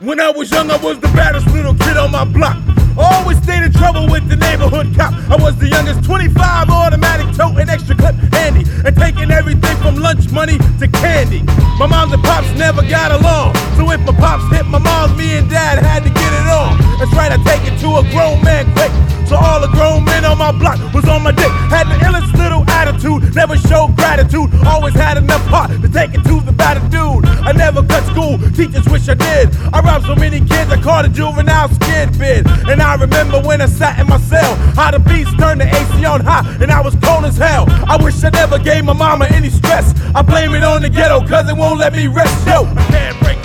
When I was young, I was the baddest little kid on my block. Always stayed in trouble with the neighborhood cop. I was the youngest, 25, automatic tote and extra clip handy, and taking everything from lunch money to candy. My moms and pops never got along, so if my pops hit my mom, me and dad had to get it on. That's right, I take it to a grown man quick. So all the grown men on my block was on my dick. Had the illest little attitude, never showed gratitude. Always had enough heart to take it to the battle dude. I never cut school, teachers wish I did. I robbed so many kids, I caught a juvenile skid bid. And I remember when I sat in my cell, how the beast turned the AC on high, and I was cold as hell. I wish I never gave my mama any stress. I blame it on the ghetto, cause it won't let me rest. Yo, I can't break